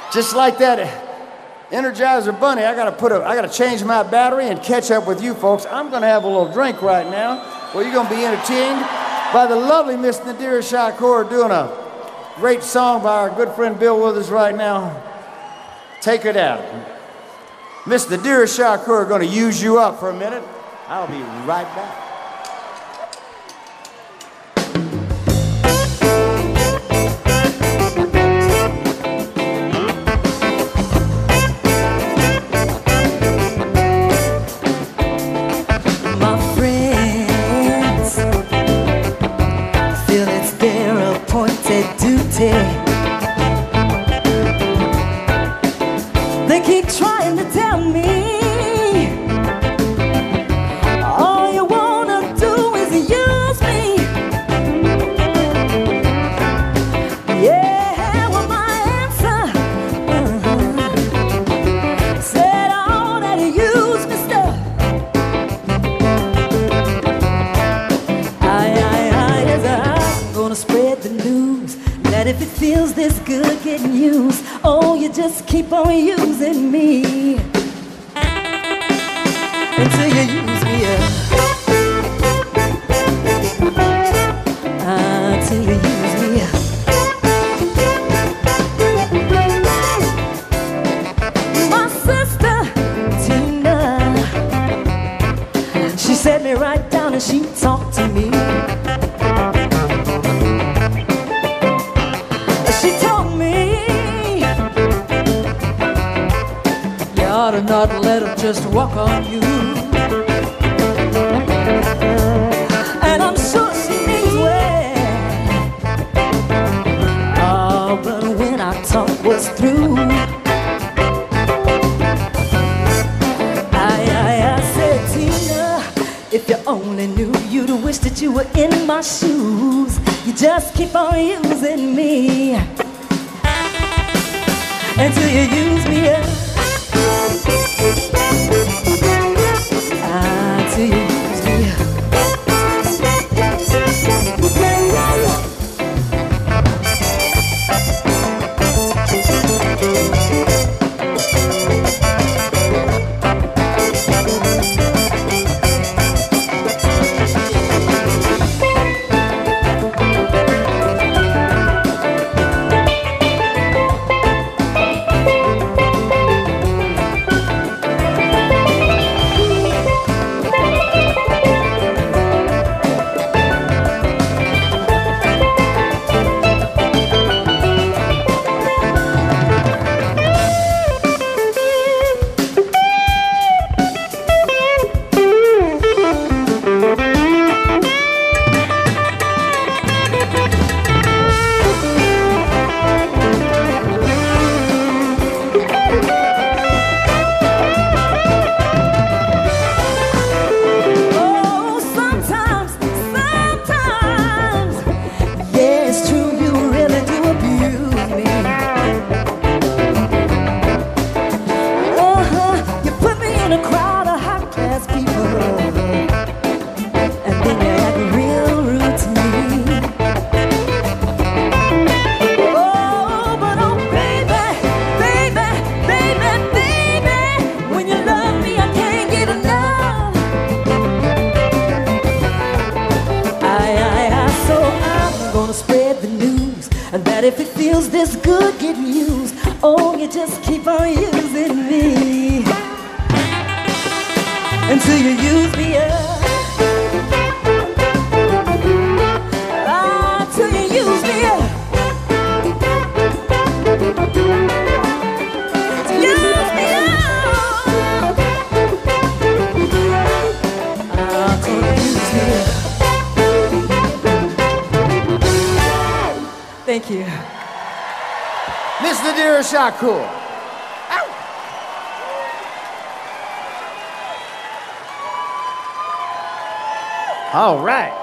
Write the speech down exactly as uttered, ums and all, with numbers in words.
Just like that Energizer Bunny, I gotta put a, I gotta change my battery and catch up with you folks. I'm gonna have a little drink right now. Well, you're gonna be entertained by the lovely Miss Nadira Shakur doing a great song by our good friend Bill Withers right now. Take it out. Miss Nadira Shakur gonna use you up for a minute. I'll be right back. They keep trying to tell me all you wanna do is use me. Yeah, well my answer uh-huh. said all that you use me stuff. I, I, I, yes, I'm gonna spread the news that if it feels this good getting used, oh, you just keep on using me until you use me up. Until you use me up. My sister Tina, she sat me right down and she talked to me. She told me you ought to not let him just walk on you. And I'm sure she means well. Oh, but when our talk was through, I, I, I said, Tina, if you only knew, you'd wish that you were in my shoes. You just keep on using me until you use me up. Until you use me up. That if it feels this good getting used, oh, you just keep on using me until you use me up. Until you use me up. Use me up. Until you use me up. Thank you. Miss Nadira Shakur. Ow. All right.